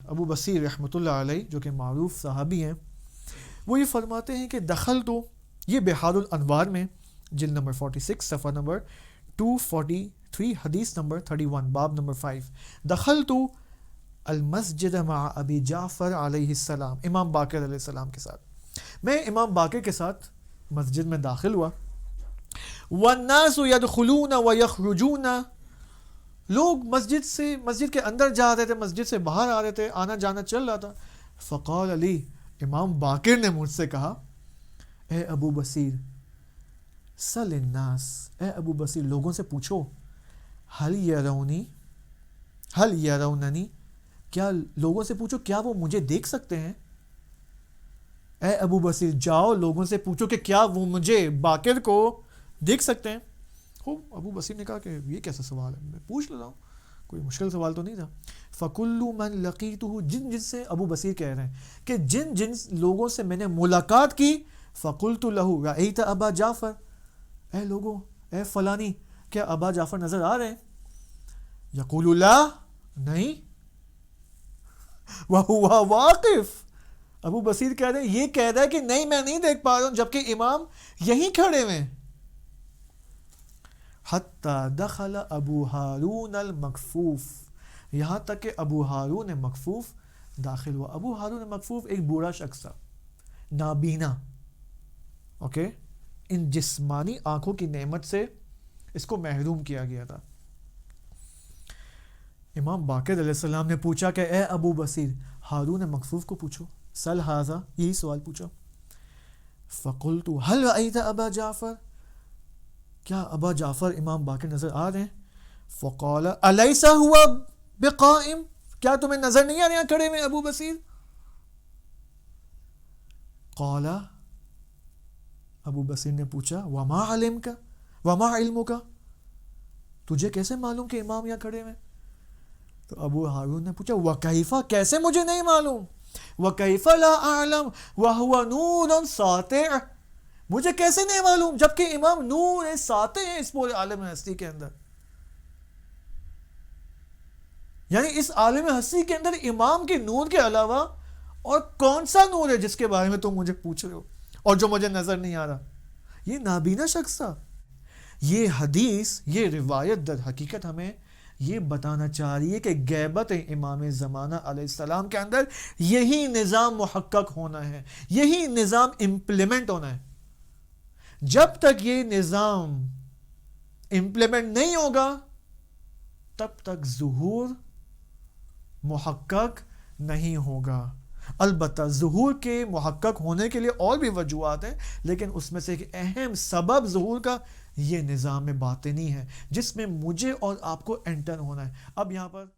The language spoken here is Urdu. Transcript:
ابو بصیر رحمۃ اللہ علیہ جو کہ معروف صحابی ہیں، وہ یہ فرماتے ہیں کہ دخل تو، یہ بحار الانوار میں جلد نمبر 46 صفحہ نمبر 243 حدیث نمبر 31 باب نمبر 5، دخل تو المسجد مع ابی جعفر علیہ السلام، امام باقر علیہ السلام کے ساتھ، میں امام باقر کے ساتھ مسجد میں داخل ہوا، والناس يدخلون ويخرجون، لوگ مسجد کے اندر جا رہے تھے، مسجد سے باہر آ رہے تھے، آنا جانا چل رہا تھا، فقال علی، امام باقر نے مجھ سے کہا، اے ابو بصیر، سل الناس، اے ابو بصیر لوگوں سے پوچھو، هل يروننی، کیا لوگوں سے پوچھو کیا وہ مجھے دیکھ سکتے ہیں؟ اے ابو بصیر جاؤ لوگوں سے پوچھو کہ کیا وہ مجھے باقر کو دیکھ سکتے ہیں؟ ابو بصیر نے کہا کہ یہ کیسا سوال ہے، میں پوچھ لیتا ہوں، کوئی مشکل سوال تو نہیں تھا۔ فَكُلُّ مَنْ لَقِيتُهُ، جن سے ابو بصیر کہہ رہے ہیں کہ جن لوگوں سے میں نے ملاقات کی، فَقُلْتُ لَهُ رَأَيْتَ أَبَا جعفر، اے لوگوں، اے فلانی، کیا ابا جعفر نظر آ رہے ہیں؟ یقول لا، نہیں، وَهُوَ واقف، ابو بصیر کہہ رہے ہیں، یہ کہہ رہا ہے کہ نہیں میں نہیں دیکھ پا رہا ہوں، جبکہ امام یہیں کھڑے ہوئے ہیں۔ حتی دخل ابو ہارون المکفوف، یہاں تک کہ ابو ہارون مکفوف داخل ہوا۔ ابو ہارون مکفوف ایک بوڑھا شخص تھا، نابینا، اوکے، ان جسمانی آنکھوں کی نعمت سے اس کو محروم کیا گیا تھا۔ امام باقر علیہ السلام نے پوچھا کہ اے ابو بصیر ہارون مکفوف کو پوچھو، سل ھذا، یہی سوال پوچھا۔ فقلت هل رأيت ابا جعفر، کیا ابا جعفر امام باقر نظر آ رہے ہیں؟ فقال الیس هو بقائم، کیا تمہیں نظر نہیں آ رہے ہیں کھڑے میں ابو بصیر؟ قال، ابو بصیر نے پوچھا، وما علمک، تجھے کیسے معلوم کہ امام یہاں کھڑے ہیں؟ تو ابو ہارون نے پوچھا، وکیف، کیسے مجھے نہیں معلوم، وکیف لا اعلم وہو نور ساطع، مجھے کیسے نہیں معلوم جبکہ امام نور ساطع ہیں اس پورے عالم ہستی کے اندر۔ یعنی اس عالم ہستی کے اندر امام کے نور کے علاوہ اور کون سا نور ہے جس کے بارے میں تم مجھے پوچھ رہے ہو اور جو مجھے نظر نہیں آ رہا؟ یہ نابینا شخص تھا۔ یہ حدیث، یہ روایت در حقیقت ہمیں یہ بتانا چاہ رہی ہے کہ غیبت امام زمانہ علیہ السلام کے اندر یہی نظام محقق ہونا ہے، یہی نظام امپلیمنٹ ہونا ہے۔ جب تک یہ نظام امپلیمنٹ نہیں ہوگا تب تک ظہور محقق نہیں ہوگا۔ البتہ ظہور کے محقق ہونے کے لیے اور بھی وجوہات ہیں، لیکن اس میں سے ایک اہم سبب ظہور کا یہ نظام باطنی ہے جس میں مجھے اور آپ کو انٹر ہونا ہے۔ اب یہاں پر